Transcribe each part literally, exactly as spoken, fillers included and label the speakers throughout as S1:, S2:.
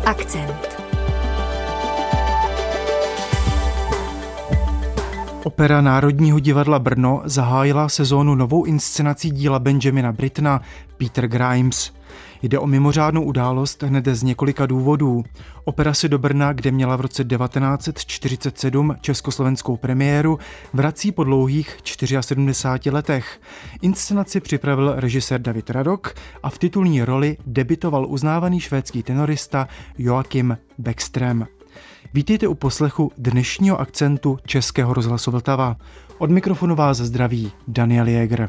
S1: Akcent.
S2: Opera Národního divadla Brno zahájila sezónu novou inscenací díla Benjamina Brittona Peter Grimes. Jde o mimořádnou událost hned z několika důvodů. Opera se do Brna, kde měla v roce devatenáct set čtyřicet sedm československou premiéru, vrací po dlouhých sedmdesáti čtyřech letech. Inscenaci připravil režisér David Radok a v titulní roli debitoval uznávaný švédský tenorista Joakim Beckström. Vítejte u poslechu dnešního akcentu Českého rozhlasu Vltava. Od mikrofonu vás zdraví Daniel Jäger.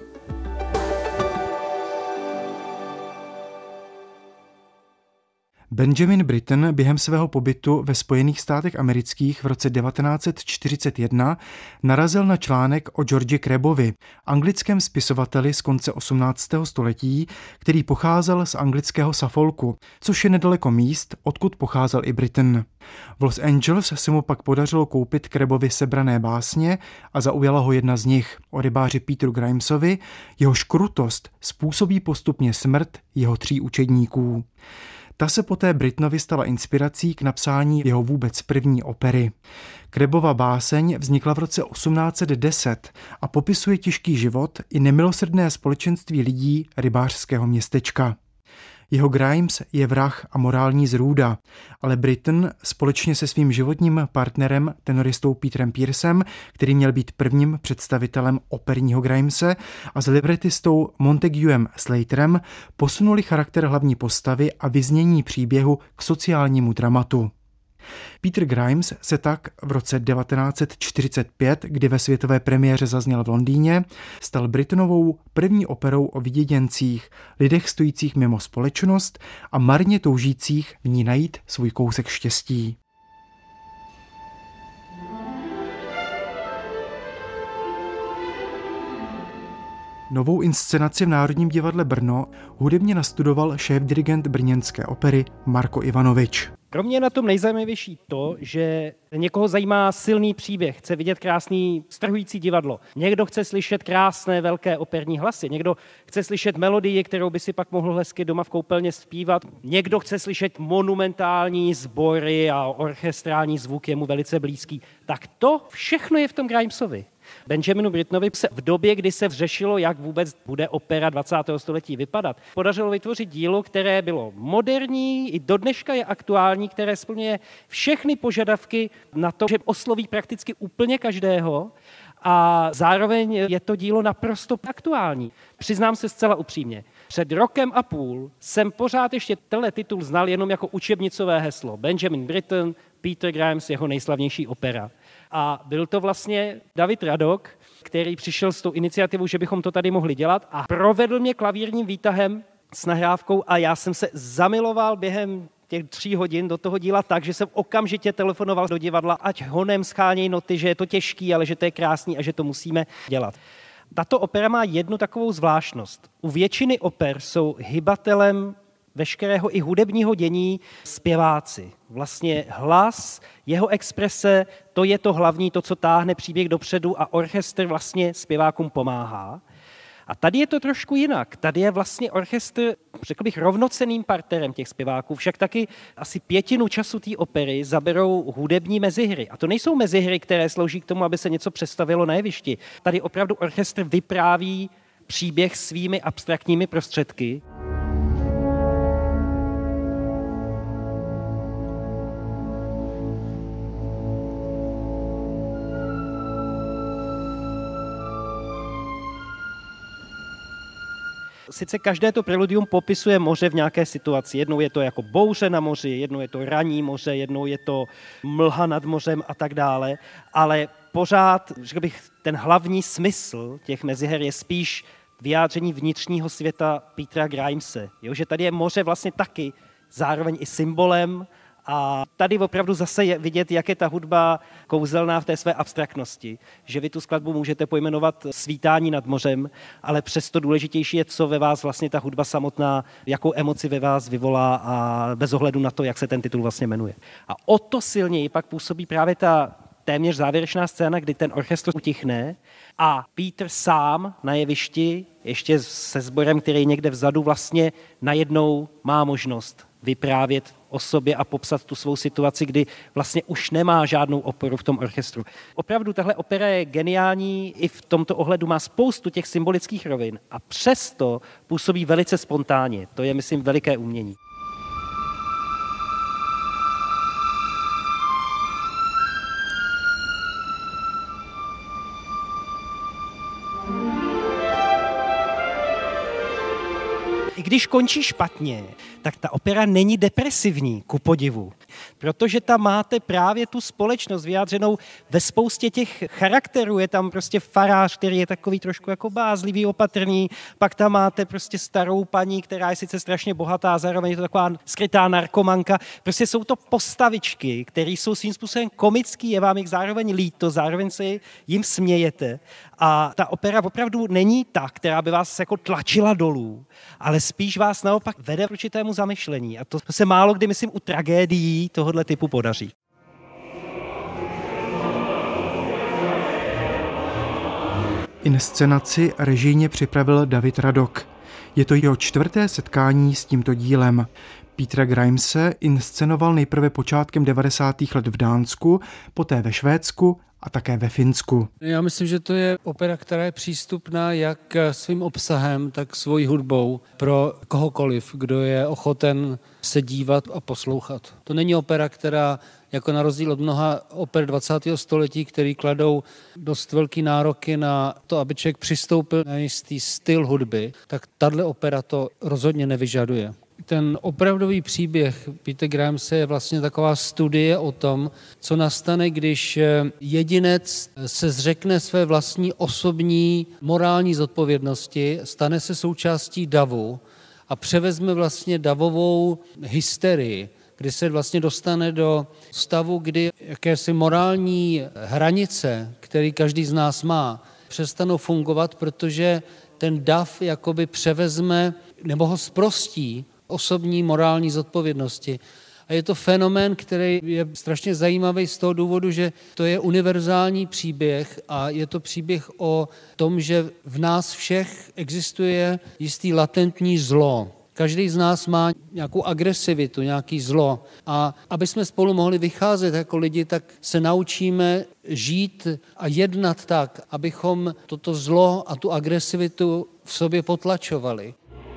S2: Benjamin Britten během svého pobytu ve Spojených státech amerických v roce devatenáct set čtyřicet jedna narazil na článek o Georgi Crabbovi, anglickém spisovateli z konce osmnáctého století, který pocházel z anglického Suffolku, což je nedaleko míst, odkud pocházel i Britten. V Los Angeles se mu pak podařilo koupit Crabbovi sebrané básně a zaujala ho jedna z nich, o rybáři Peteru Grimesovi, jehož krutost způsobí postupně smrt jeho tří učedníků. Ta se poté Brittonovi stala inspirací k napsání jeho vůbec první opery. Crabbova báseň vznikla v roce osmnáct set deset a popisuje těžký život i nemilosrdné společenství lidí rybářského městečka. Jeho Grimes je vrah a morální zrůda, ale Britton společně se svým životním partnerem, tenoristou Petrem Pearsem, který měl být prvním představitelem operního Grimese, a s libretistou Montaguem Slaterem posunuli charakter hlavní postavy a vyznění příběhu k sociálnímu dramatu. Peter Grimes se tak v roce devatenáct set čtyřicet pět, kdy ve světové premiéře zazněl v Londýně, stal Brittonovou první operou o vyděděncích, lidech stojících mimo společnost a marně toužících v ní najít svůj kousek štěstí. Novou inscenaci v Národním divadle Brno hudebně nastudoval šéfdirigent brněnské opery Marko Ivanovič.
S3: Pro mě je na tom nejzajímavější to, že někoho zajímá silný příběh, chce vidět krásný, strhující divadlo. Někdo chce slyšet krásné, velké operní hlasy, někdo chce slyšet melodii, kterou by si pak mohl hezky doma v koupelně zpívat. Někdo chce slyšet monumentální sbory a orchestrální zvuk je mu velice blízký. Tak to všechno je v tom Grimesovi. Benjaminu Brittonovi se v době, kdy se vřešilo, jak vůbec bude opera dvacátého století vypadat, podařilo vytvořit dílo, které bylo moderní, i do dneška je aktuální, které splňuje všechny požadavky na to, že osloví prakticky úplně každého a zároveň je to dílo naprosto aktuální. Přiznám se zcela upřímně, před rokem a půl jsem pořád ještě tenhle titul znal jenom jako učebnicové heslo. Benjamin Britten, Peter Grimes, jeho nejslavnější opera. A byl to vlastně David Radok, který přišel s tou iniciativou, že bychom to tady mohli dělat a provedl mě klavírním výtahem s nahrávkou a já jsem se zamiloval během těch tří hodin do toho díla tak, že jsem okamžitě telefonoval do divadla, ať honem scháněj noty, že je to těžký, ale že to je krásný a že to musíme dělat. Tato opera má jednu takovou zvláštnost. U většiny oper jsou hybatelem veškerého i hudebního dění zpěváci. Vlastně hlas, jeho exprese, to je to hlavní, to, co táhne příběh dopředu a orchestr vlastně zpěvákům pomáhá. A tady je to trošku jinak. Tady je vlastně orchestr, řekl bych, rovnocenným partnerem těch zpěváků, však taky asi pětinu času té opery zaberou hudební mezihry. A to nejsou mezihry, které slouží k tomu, aby se něco představilo na jevišti. Tady opravdu orchestr vypráví příběh svými abstraktními prostředky. Sice každé to preludium popisuje moře v nějaké situaci. Jednou je to jako bouře na moři, jednou je to raní moře, jednou je to mlha nad mořem a tak dále, ale pořád, řekl bych, ten hlavní smysl těch meziher je spíš vyjádření vnitřního světa Petera Grimese. Jo, že tady je moře vlastně taky zároveň i symbolem a tady opravdu zase je vidět, jak je ta hudba kouzelná v té své abstraktnosti. Že vy tu skladbu můžete pojmenovat Svítání nad mořem, ale přesto důležitější je, co ve vás vlastně ta hudba samotná, jakou emoci ve vás vyvolá a bez ohledu na to, jak se ten titul vlastně jmenuje. A o to silněji pak působí právě ta téměř závěrečná scéna, kdy ten orchestr utichne a Peter sám na jevišti, ještě se sborem, který je někde vzadu, vlastně najednou má možnost vyprávět o sobě a popsat tu svou situaci, kdy vlastně už nemá žádnou oporu v tom orchestru. Opravdu tahle opera je geniální, i v tomto ohledu má spoustu těch symbolických rovin a přesto působí velice spontánně. To je, myslím, veliké umění. I když končí špatně, tak ta opera není depresivní, ku podivu. Protože tam máte právě tu společnost vyjádřenou ve spoustě těch charakterů. Je tam prostě farář, který je takový trošku jako bázlivý, opatrný. Pak tam máte prostě starou paní, která je sice strašně bohatá, zároveň je to taková skrytá narkomanka. Prostě jsou to postavičky, které jsou svým způsobem komický, je vám jich zároveň líto, zároveň se jim smějete. A ta opera opravdu není ta, která by vás jako tlačila dolů, ale spíš vás naopak vede k určitému zamyšlení. A to se málo kdy, myslím, u tragédií tohohle typu podaří.
S2: Inscenaci režijně připravil David Radok. Je to jeho čtvrté setkání s tímto dílem. Petra Grimese inscenoval nejprve počátkem devadesátých let v Dánsku, poté ve Švédsku a také ve Finsku.
S1: Já myslím, že to je opera, která je přístupná jak svým obsahem, tak svojí hudbou pro kohokoliv, kdo je ochoten se dívat a poslouchat. To není opera, která jako na rozdíl od mnoha oper dvacátého století, který kladou dost velký nároky na to, aby člověk přistoupil na jistý styl hudby, tak tato opera to rozhodně nevyžaduje. Ten opravdový příběh Petra Grimese je vlastně taková studie o tom, co nastane, když jedinec se zřekne své vlastní osobní morální zodpovědnosti, stane se součástí davu a převezme vlastně davovou hysterii, kdy se vlastně dostane do stavu, kdy jakési morální hranice, který každý z nás má, přestanou fungovat, protože ten dav jakoby převezme nebo ho zprostí osobní morální zodpovědnosti. A je to fenomén, který je strašně zajímavý z toho důvodu, že to je univerzální příběh a je to příběh o tom, že v nás všech existuje jistý latentní zlo. Každý z nás má nějakou agresivitu, nějaký zlo. A aby jsme spolu mohli vycházet jako lidi, tak se naučíme žít a jednat tak, abychom toto zlo a tu agresivitu v sobě potlačovali.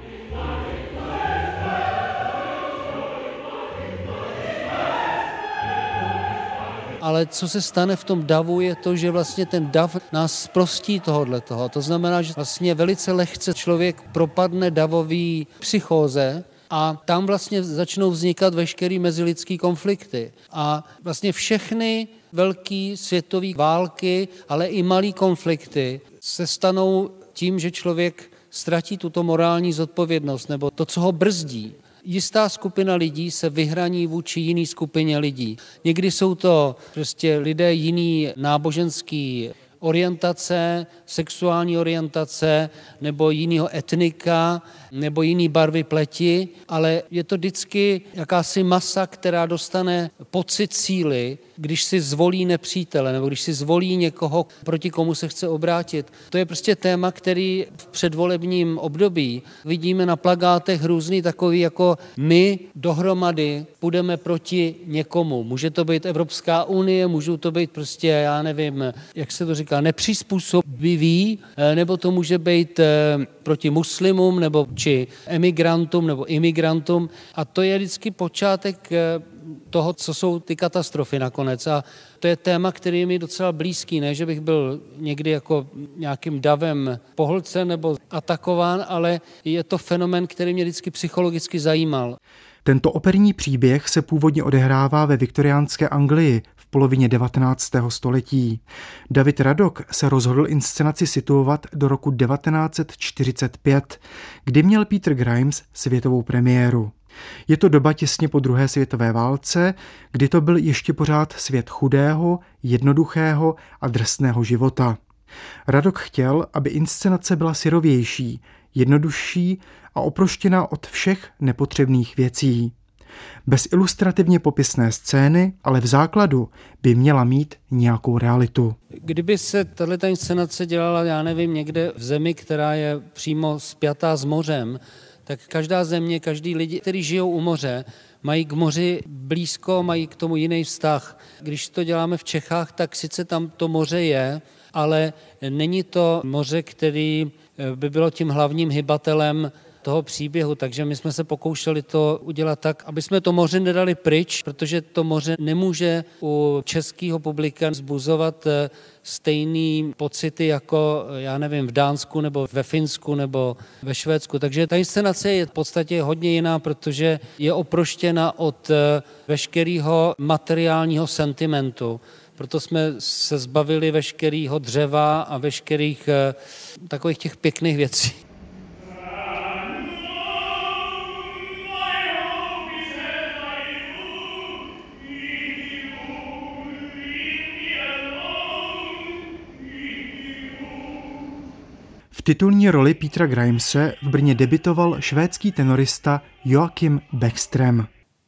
S1: Ale co se stane v tom davu, je to, že vlastně ten dav nás zprostí tohodletoho. To znamená, že vlastně velice lehce člověk propadne davový psychóze a tam vlastně začnou vznikat veškerý mezilidský konflikty. A vlastně všechny velké světové války, ale i malé konflikty se stanou tím, že člověk ztratí tuto morální zodpovědnost nebo to, co ho brzdí. Jistá skupina lidí se vyhraní vůči jiný skupině lidí. Někdy jsou to prostě lidé jiný náboženský orientace, sexuální orientace nebo jiného etnika nebo jiný barvy pleti, ale je to vždycky jakási masa, která dostane pocit síly, když si zvolí nepřítele nebo když si zvolí někoho, proti komu se chce obrátit. To je prostě téma, který v předvolebním období vidíme na plakátech různý takový jako my dohromady půjdeme proti někomu. Může to být Evropská unie, můžou to být prostě, já nevím, jak se to říká, nepřizpůsobiví, nebo to může být proti muslimům, nebo či emigrantům, nebo imigrantům. A to je vždycky počátek toho, co jsou ty katastrofy nakonec. A to je téma, který je mi docela blízký, ne, že bych byl někdy jako nějakým davem pohlcen nebo atakován, ale je to fenomén, který mě vždycky psychologicky zajímal.
S2: Tento operní příběh se původně odehrává ve viktoriánské Anglii v polovině devatenáctého století. David Radok se rozhodl inscenaci situovat do roku devatenáct set čtyřicet pět, kdy měl Peter Grimes světovou premiéru. Je to doba těsně po druhé světové válce, kdy to byl ještě pořád svět chudého, jednoduchého a drsného života. Radok chtěl, aby inscenace byla syrovější, jednodušší a oproštěná od všech nepotřebných věcí. Bez ilustrativně popisné scény, ale v základu by měla mít nějakou realitu.
S1: Kdyby se tato inscenace dělala, já nevím, někde v zemi, která je přímo spjatá s mořem, tak každá země, každý lidi, kteří žijou u moře, mají k moři blízko, mají k tomu jiný vztah. Když to děláme v Čechách, tak sice tam to moře je, ale není to moře, který by bylo tím hlavním hybatelem toho příběhu, takže my jsme se pokoušeli to udělat tak, aby jsme to moře nedali pryč, protože to moře nemůže u českého publika vzbuzovat stejný pocity jako, já nevím, v Dánsku nebo ve Finsku nebo ve Švédsku. Takže ta inscenace je v podstatě hodně jiná, protože je oproštěna od veškerého materiálního sentimentu. Proto jsme se zbavili veškerého dřeva a veškerých takových těch pěkných věcí.
S2: V titulní roli Petera Grimese v Brně debutoval švédský tenorista Joakim Bäckström.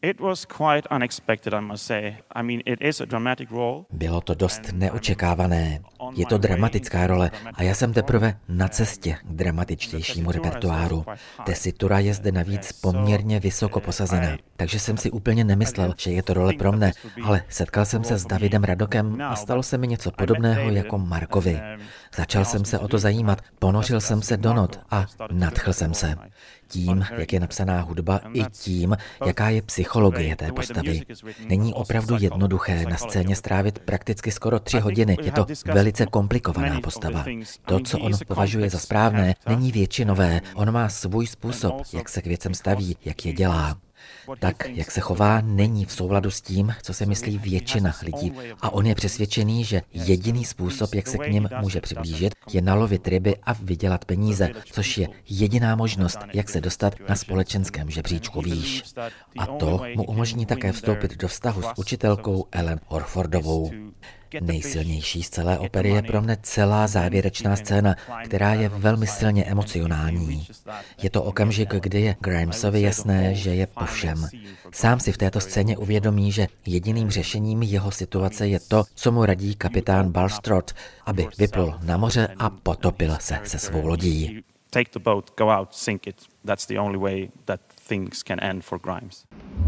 S4: Bylo to dost neočekávané. Je to dramatická role a já jsem teprve na cestě k dramatičtějšímu repertoáru. Tesitura je zde navíc poměrně vysoko posazena, takže jsem si úplně nemyslel, že je to role pro mne, ale setkal jsem se s Davidem Radokem a stalo se mi něco podobného jako Markovi. Začal jsem se o to zajímat, ponořil jsem se do not a nadchl jsem se. Tím, jak je napsaná hudba, i tím, jaká je psychologie té postavy. Není opravdu jednoduché na scéně strávit prakticky skoro tři hodiny. Je to velice komplikovaná postava. To, co on považuje za správné, není většinové. On má svůj způsob, jak se k věcem staví, jak je dělá. Tak, jak se chová, není v souladu s tím, co se myslí většina lidí. A on je přesvědčený, že jediný způsob, jak se k nim může přiblížit, je nalovit ryby a vydělat peníze, což je jediná možnost, jak se dostat na společenském žebříčku výš. A to mu umožní také vstoupit do vztahu s učitelkou Ellen Orfordovou. Nejsilnější z celé opery je pro mne celá závěrečná scéna, která je velmi silně emocionální. Je to okamžik, kdy je Grimesovi jasné, že je po všem. Sám si v této scéně uvědomí, že jediným řešením jeho situace je to, co mu radí kapitán Bulstrode, aby vyplul na moře a potopil se se svou lodí. Take the boat, go out, sink it. That's the only way that things can end for Grimes.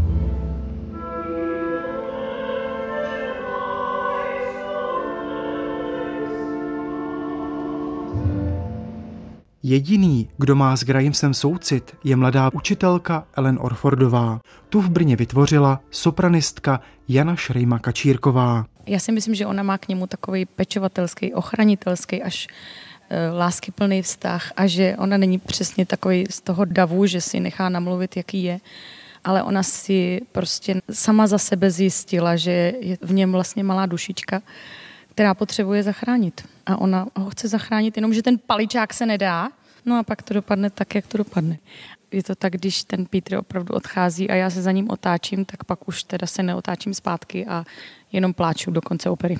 S2: Jediný, kdo má s Grimesem soucit, je mladá učitelka Ellen Orfordová. Tu v Brně vytvořila sopranistka Jana Šrejma-Kačírková.
S5: Já si myslím, že ona má k němu takový pečovatelský, ochranitelský, až e, láskyplný vztah a že ona není přesně takový z toho davu, že si nechá namluvit, jaký je, ale ona si prostě sama za sebe zjistila, že je v něm vlastně malá dušička, která potřebuje zachránit. A ona ho chce zachránit, jenomže ten paličák se nedá, no a pak to dopadne tak, jak to dopadne. Je to tak, když ten Peter opravdu odchází a já se za ním otáčím, tak pak už teda se neotáčím zpátky a jenom pláču do konce opery.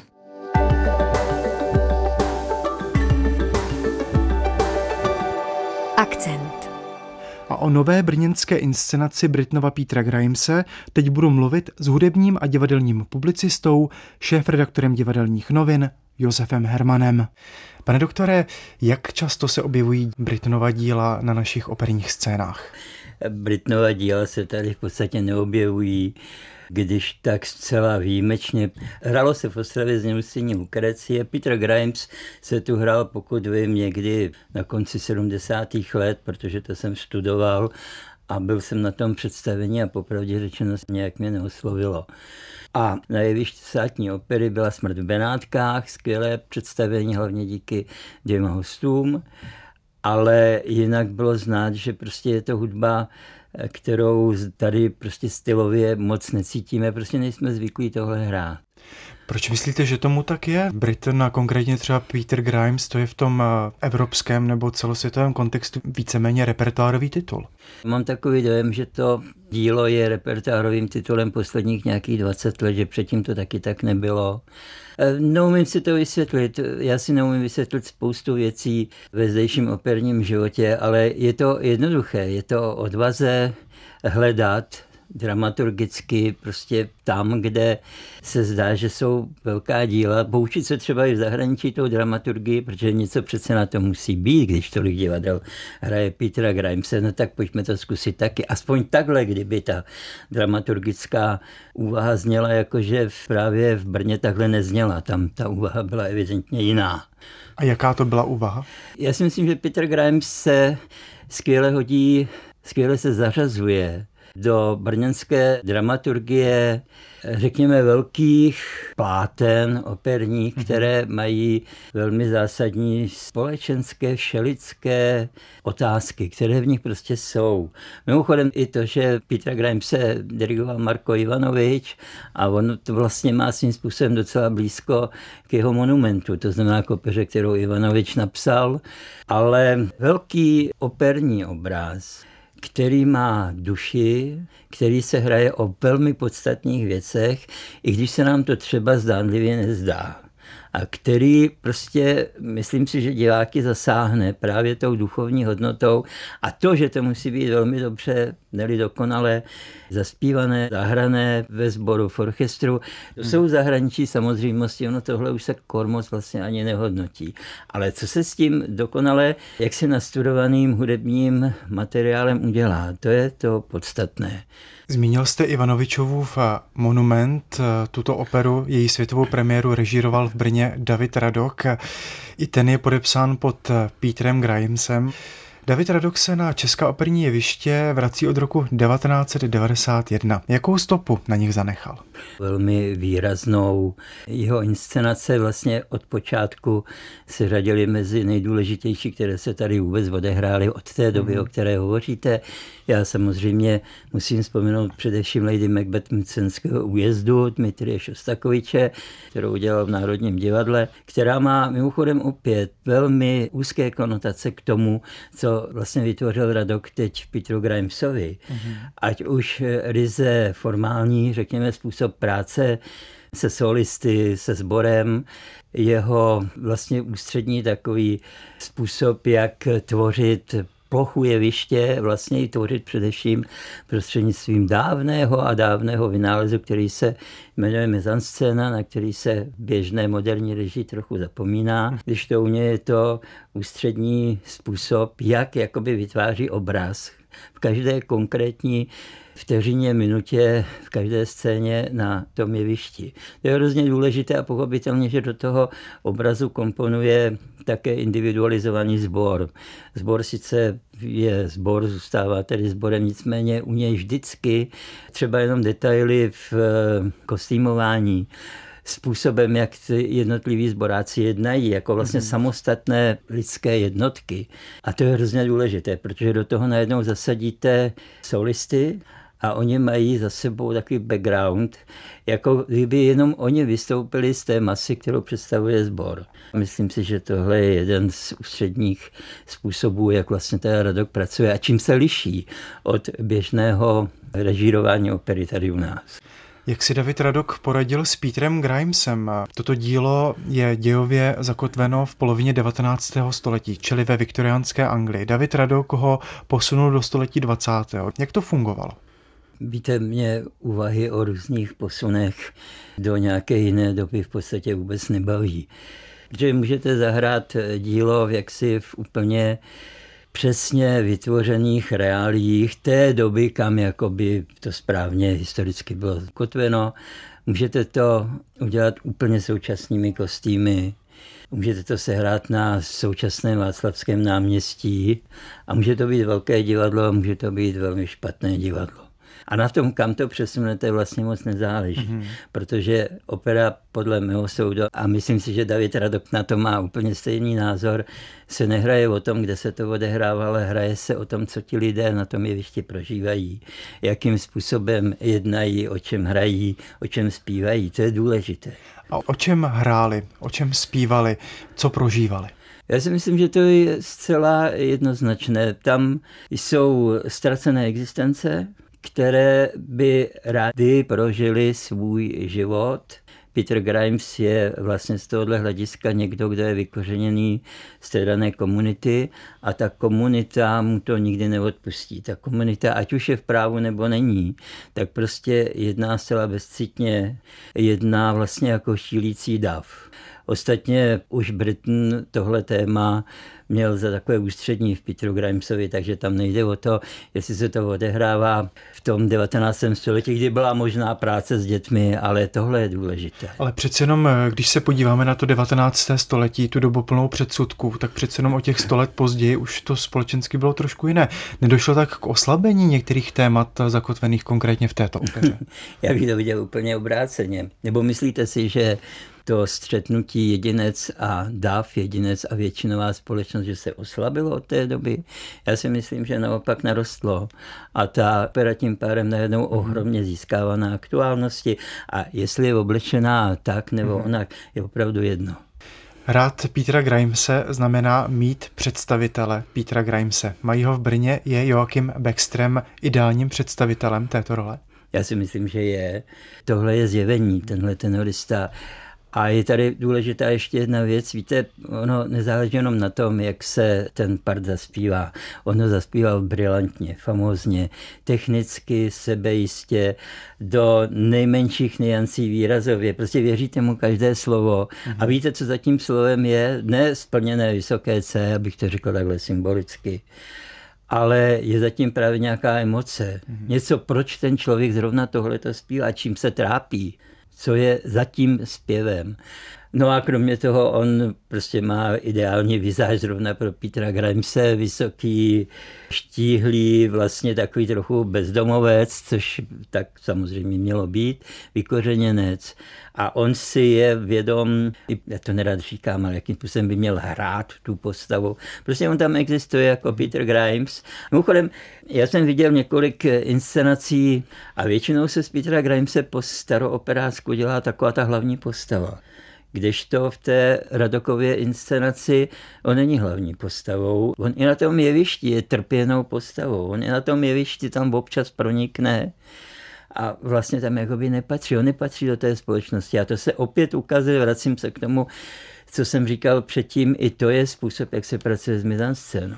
S2: Akcent. A o nové brněnské inscenaci Britnova Petera Grimese teď budu mluvit s hudebním a divadelním publicistou, šéfredaktorem Divadelních novin Josefem Hermanem. Pane doktore, jak často se objevují Britnova díla na našich operních scénách?
S6: Britnova díla se tady v podstatě neobjevují, když tak zcela výjimečně. Hralo se v Ostravě Zneústění Lukrecie. Peter Grimes se tu hrál, pokud vím, někdy na konci sedmdesátých let, protože to jsem studoval a byl jsem na tom představení a popravdě řečeno nějak mě neoslovilo. A na jevišti státní opery byla Smrt v Benátkách, skvělé představení, hlavně díky dvěma hostům, ale jinak bylo znát, že prostě je to hudba, kterou tady prostě stylově moc necítíme, prostě nejsme zvyklí tohle hrát.
S2: Proč myslíte, že tomu tak je? Britain a konkrétně třeba Peter Grimes, to je v tom evropském nebo celosvětovém kontextu víceméně repertoárový titul.
S6: Mám takový dojem, že to dílo je repertoárovým titulem posledních nějakých dvacet let, že předtím to taky tak nebylo. Neumím si to vysvětlit, já si neumím vysvětlit spoustu věcí ve zdejším operním životě, ale je to jednoduché, je to o odvaze hledat dramaturgicky prostě tam, kde se zdá, že jsou velká díla. Poučit se třeba i v zahraničí tou dramaturgii, protože něco přece na to musí být, když tolik divadel hraje Petera Grimese, no tak pojďme to zkusit taky. Aspoň takhle, kdyby ta dramaturgická úvaha zněla, jakože právě v Brně takhle nezněla. Tam ta úvaha byla evidentně jiná.
S2: A jaká to byla úvaha?
S6: Já si myslím, že Peter Grimes se skvěle hodí, skvěle se zařazuje do brněnské dramaturgie, řekněme, velkých pláten operních, které mají velmi zásadní společenské, všelidské otázky, které v nich prostě jsou. Mimochodem i to, že Petra Grimese dirigoval Marko Ivanovič a on to vlastně má svým způsobem docela blízko k jeho monumentu, to znamená k opeře, kterou Ivanovič napsal, ale velký operní obraz, který má duši, který se hraje o velmi podstatných věcech, i když se nám to třeba zdánlivě nezdá. A který prostě, myslím si, že diváky zasáhne právě tou duchovní hodnotou a to, že to musí být velmi dobře, ne-li dokonale zaspívané, zahrané ve sboru, v orchestru. To hmm. jsou zahraničí samozřejmosti, ono tohle už se kormoc vlastně ani nehodnotí. Ale co se s tím dokonale, jak se nastudovaným hudebním materiálem udělá, to je to podstatné.
S2: Zmínil jste Ivanovičovův Monument, tuto operu, její světovou premiéru režíroval v Brně David Radok. I ten je podepsán pod Petrem Grimesem. David Radok se na česká operní jeviště vrací od roku devatenáct devadesát jedna. Jakou stopu na nich zanechal?
S6: Velmi výraznou. Jeho inscenace vlastně od počátku se řadily mezi nejdůležitější, které se tady vůbec odehrály od té doby, mm. o které hovoříte. Já samozřejmě musím vzpomenout především Lady Macbeth Mcenského újezdu Dmitrie Šostakoviče, kterou udělal v Národním divadle, která má mimochodem opět velmi úzké konotace k tomu, co vlastně vytvořil Radok teď Petru Grimesovi. Mm-hmm. Ať už ryze formální, řekněme, způsob práce se solisty, se sborem, jeho vlastně ústřední takový způsob, jak tvořit plochu jeviště, vlastně i tvořit především prostřednictvím dávného a dávného vynálezu, který se jmenuje mezanscéna, na který se běžné moderní režii trochu zapomíná. Když to u něj je to ústřední způsob, jak jakoby vytváří obraz v každé konkrétní vteřině, minutě, v každé scéně na tom jevišti. To je hrozně důležité a pochopitelně, že do toho obrazu komponuje také individualizovaný sbor. Sbor sice je sbor, zůstává tedy sborem, nicméně u něj vždycky třeba jenom detaily v kostýmování, způsobem, jak jednotliví sboráci jednají, jako vlastně mm-hmm. samostatné lidské jednotky. A to je hrozně důležité, protože do toho najednou zasadíte solisty a oni mají za sebou takový background, jako kdyby jenom oni vystoupili z té masy, kterou představuje sbor. Myslím si, že tohle je jeden z ústředních způsobů, jak vlastně ten Radok pracuje a čím se liší od běžného režírování opery tady u nás.
S2: Jak si David Radok poradil s Petrem Grimesem? Toto dílo je dějově zakotveno v polovině devatenáctého století, čili ve viktoriánské Anglii. David Radok ho posunul do století dvacátého Jak to fungovalo?
S6: Víte, mě úvahy o různých posunech do nějaké jiné doby v podstatě vůbec nebaví. Protože můžete zahrát dílo v jaksi v úplně přesně vytvořených reáliích té doby, kam jakoby to správně historicky bylo zakotveno. Můžete to udělat úplně současnými kostýmy, můžete to sehrát na současném Václavském náměstí a může to být velké divadlo a může to být velmi špatné divadlo. A na tom, kam to přesunete, vlastně moc nezáleží, mm-hmm. protože opera podle mého soudu, a myslím si, že David Radok na to má úplně stejný názor, se nehraje o tom, kde se to odehrává, ale hraje se o tom, co ti lidé na tom jevišti prožívají, jakým způsobem jednají, o čem hrají, o čem zpívají, to je důležité.
S2: A o čem hráli, o čem zpívali, co prožívali?
S6: Já si myslím, že to je zcela jednoznačné. Tam jsou ztracené existence, které by rádi prožili svůj život Peter Grimes je vlastně z tohohle hlediska někdo, kdo je vykořeněný z té dané komunity a ta komunita mu to nikdy neodpustí. Ta komunita, ať už je v právu nebo není, tak prostě jedná zcela bezcitně, jedná vlastně jako šílící dav. Ostatně už Britton tohle téma měl za takové ústřední v Peteru Grimesovi, takže tam nejde o to, jestli se to odehrává v tom devatenáctém století, kdy byla možná práce s dětmi, ale tohle je důležité.
S2: Ale přece jenom, když se podíváme na to devatenácté století, tu dobu plnou předsudků, tak přece jenom o těch sto let později už to společensky bylo trošku jiné. Nedošlo tak k oslabení některých témat zakotvených konkrétně v této opeře?
S6: Já bych to viděl úplně obráceně. Nebo myslíte si, že to střetnutí jedinec a dav, jedinec a většinová společnost, že se oslabilo od té doby? Já si myslím, že naopak narostlo a ta opera tím pádem najednou ohromně získává na aktuálnosti a jestli je oblečená tak nebo onak, je opravdu jedno.
S2: Hrát Petera Grimese znamená mít představitele Petera Grimese. Mají ho v Brně, je Joachim Beckström ideálním představitelem této role?
S6: Já si myslím, že je. Tohle je zjevení, tenhle tenorista. A je tady důležitá ještě jedna věc, víte, ono nezáleží jenom na tom, jak se ten part zaspívá. Ono zaspíval brilantně, famózně, technicky, sebejistě, do nejmenších niancí výrazově. Prostě věříte mu každé slovo a víte, co za tím slovem je, ne splněné vysoké C, abych to řekl takhle symbolicky, ale je zatím právě nějaká emoce. Něco, proč ten člověk zrovna tohleto zpívá, čím se trápí, co je za tím zpěvem. No a kromě toho on prostě má ideální vizáž zrovna pro Petera Grimese, vysoký, štíhlý, vlastně takový trochu bezdomovec, což tak samozřejmě mělo být, vykořeněnec. A on si je vědom, já to nerad říkám, ale jakým způsobem by měl hrát tu postavu. Prostě on tam existuje jako Peter Grimes. Mimochodem, já jsem viděl několik inscenací a většinou se z Petera Grimese po starooperácku dělá taková ta hlavní postava. Kdežto v té Radokově inscenaci on není hlavní postavou. On i na tom jevišti je trpěnou postavou. On i na tom jevišti tam občas pronikne a vlastně tam jakoby nepatří. On nepatří do té společnosti. A to se opět ukazuje, vracím se k tomu, co jsem říkal předtím, i to je způsob, jak se pracuje s mizanscénou.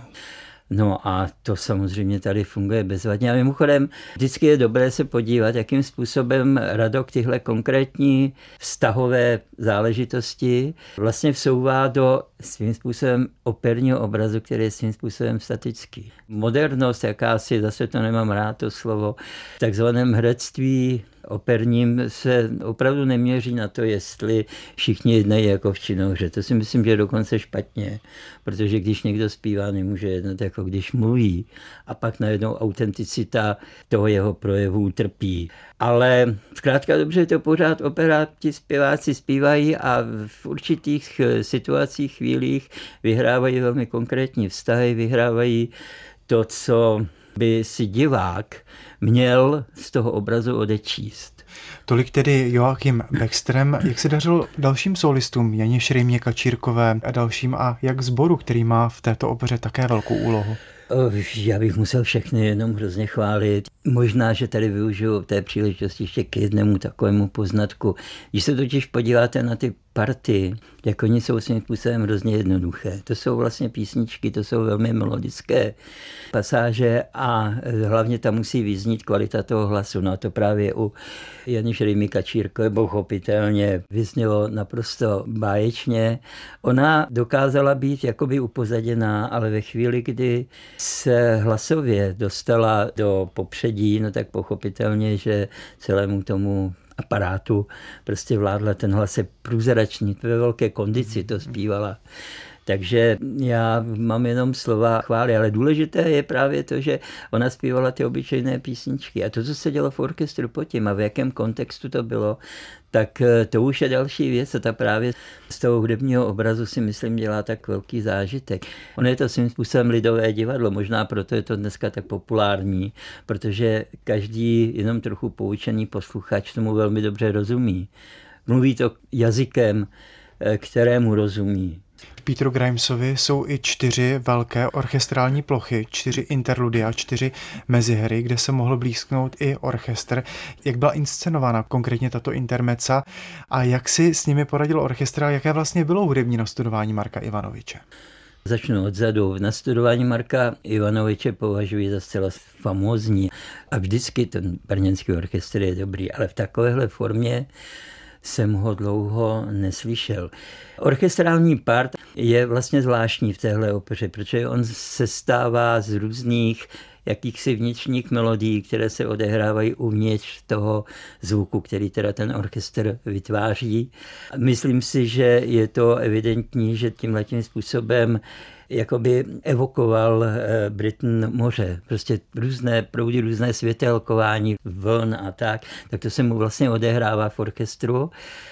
S6: No a to samozřejmě tady funguje bezvadně. A mimochodem, vždycky je dobré se podívat, jakým způsobem Radok tyhle konkrétní vztahové záležitosti vlastně vsouvá do svým způsobem operního obrazu, který je svým způsobem statický. Modernost, jakási, zase to nemám rád to slovo, v takzvaném herectví operním se opravdu neměří na to, jestli všichni jednají jako v činohře. To si myslím, že je dokonce špatně, protože když někdo zpívá, nemůže jednat jako když mluví a pak najednou autenticita toho jeho projevu trpí. Ale zkrátka dobře, je to pořád opera, ti zpěváci zpívají a v určitých situacích, chvílích vyhrávají velmi konkrétní vztahy, vyhrávají to, co by si divák měl z toho obrazu odečíst.
S2: Tolik tedy Joachim Beckström. Jak se dařilo dalším solistům, Janě Šrejmě, Kačírkové a dalším a jak sboru, který má v této opeře také velkou úlohu?
S6: Já bych musel všechny jenom hrozně chválit. Možná, že tady využiju té příležitosti ještě k jednému takovému poznatku. Když se totiž podíváte na ty party, jak oni jsou svým způsobem hrozně jednoduché. To jsou vlastně písničky, to jsou velmi melodické pasáže a hlavně tam musí vyznít kvalita toho hlasu. No a to právě u Jany Šrejmy Kačírkové pochopitelně vyznělo naprosto báječně. Ona dokázala být jakoby upozaděná, ale ve chvíli, kdy se hlasově dostala do popředí, no tak pochopitelně, že celému tomu aparátu prostě vládla, ten hlas je průzračný, ve velké kondici to zpívala. Takže já mám jenom slova chvály, ale důležité je právě to, že ona zpívala ty obyčejné písničky. A to, co se dělo v orchestru pod tím a v jakém kontextu to bylo, tak to už je další věc a ta právě z toho hudebního obrazu si myslím dělá tak velký zážitek. Ono je to svým způsobem lidové divadlo, možná proto je to dneska tak populární, protože každý jenom trochu poučený posluchač tomu velmi dobře rozumí. Mluví to jazykem, kterému rozumí.
S2: Peteru Grimesovi jsou i čtyři velké orchestrální plochy, čtyři interludia, čtyři mezihry, kde se mohl blízknout i orchestr. Jak byla inscenována konkrétně tato intermezza a jak si s nimi poradil orchestr a jaké vlastně bylo hudební nastudování Marka Ivanoviče?
S6: Začnu odzadu. Nastudování Marka Ivanoviče považuji za zcela famózní a vždycky ten brněnský orchestr je dobrý, ale v takovéhle formě jsem ho dlouho neslyšel. Orchestrální part je vlastně zvláštní v téhle opeře, protože on se stává z různých jakýchsi vnitřních melodií, které se odehrávají uvnitř toho zvuku, který teda ten orchestr vytváří. Myslím si, že je to evidentní, že tímhletím způsobem jakoby evokoval Britten moře. Prostě různé proudy, různé světelkování, vln a tak, tak to se mu vlastně odehrává v orchestru.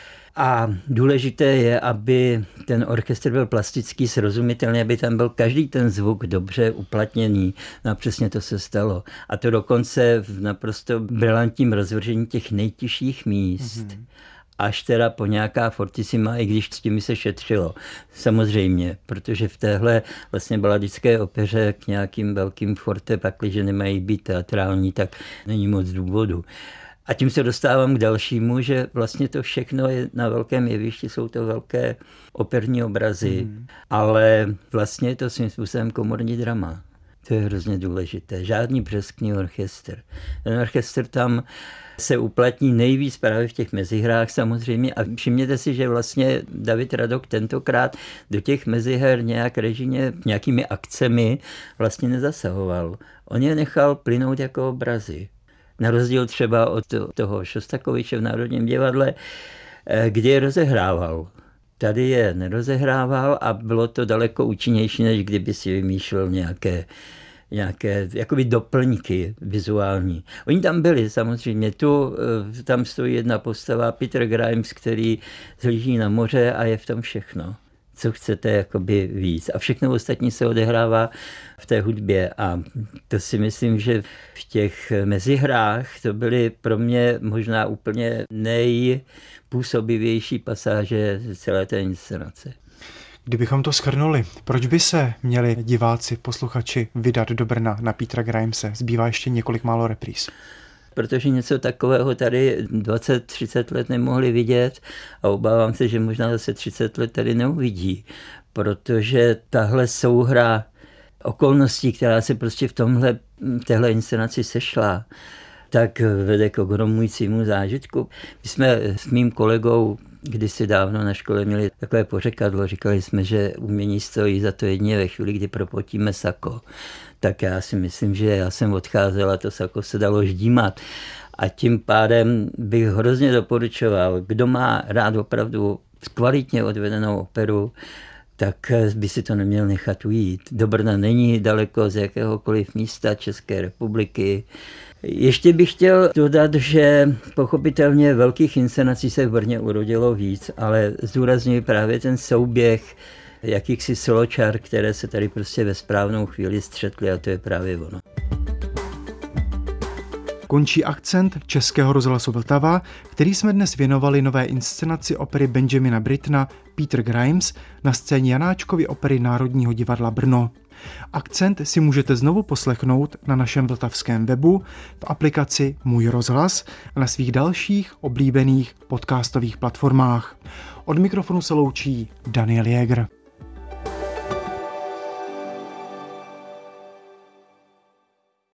S6: A důležité je, aby ten orchestr byl plastický, srozumitelný, aby tam byl každý ten zvuk dobře uplatněný. No a přesně to se stalo. A to dokonce v naprosto brilantním rozvržení těch nejtěžších míst. Mm-hmm. Až teda po nějaká fortissima, i když s tím se šetřilo. Samozřejmě, protože v téhle vlastně baladické opeře k nějakým velkým forte, pakliže nemají být teatrální, tak není moc důvodu. A tím se dostávám k dalšímu, že vlastně to všechno je na velkém jevišti, jsou to velké operní obrazy, mm. ale vlastně je to svým způsobem komorní drama. To je hrozně důležité. Žádný břeskný orchestr. Ten orchestr tam se uplatní nejvíc právě v těch mezihrách samozřejmě a všimněte si, že vlastně David Radok tentokrát do těch meziher nějak režimě, nějakými akcemi vlastně nezasahoval. On je nechal plynout jako obrazy. Na rozdíl třeba od toho Šostakoviče v Národním divadle, kdy je rozehrával. Tady je nerozehrával a bylo to daleko účinnější, než kdyby si vymýšlel nějaké, nějaké jakoby doplňky vizuální. Oni tam byli samozřejmě, tu, tam stojí jedna postava, Peter Grimes, který zhlíží na moře a je v tom všechno. Co chcete jakoby víc. A všechno ostatní se odehrává v té hudbě a to si myslím, že v těch mezihrách to byly pro mě možná úplně nejpůsobivější pasáže celé té inscenace.
S2: Kdybychom to shrnuli, proč by se měli diváci, posluchači vydat do Brna na Petera Grimese? Zbývá ještě několik málo repríz.
S6: Protože něco takového tady dvacet třicet let nemohli vidět a obávám se, že možná zase třicet let tady neuvidí, protože tahle souhra okolností, která se prostě v tomhle, téhle inscenaci sešla, tak vede k ogromujícímu zážitku. My jsme s mým kolegou kdysi dávno na škole měli takové pořekadlo, říkali jsme, že umění stojí za to jedině ve chvíli, kdy propotíme sako. Tak já si myslím, že já jsem odcházel a to sako se dalo ždímat. A tím pádem bych hrozně doporučoval, kdo má rád opravdu kvalitně odvedenou operu, tak by si to neměl nechat ujít. Do Brna není daleko z jakéhokoliv místa České republiky. Ještě bych chtěl dodat, že pochopitelně velkých inscenací se v Brně urodilo víc, ale zdůrazňuji právě ten souběh jakýchsi soločar, které se tady prostě ve správnou chvíli střetly a to je právě ono.
S2: Končí akcent Českého rozhlasu Vltava, který jsme dnes věnovali nové inscenaci opery Benjamina Brittena Peter Grimes na scéně Janáčkovy opery Národního divadla Brno. Akcent si můžete znovu poslechnout na našem vltavském webu, v aplikaci Můj rozhlas a na svých dalších oblíbených podcastových platformách. Od mikrofonu se loučí Daniel Jäger.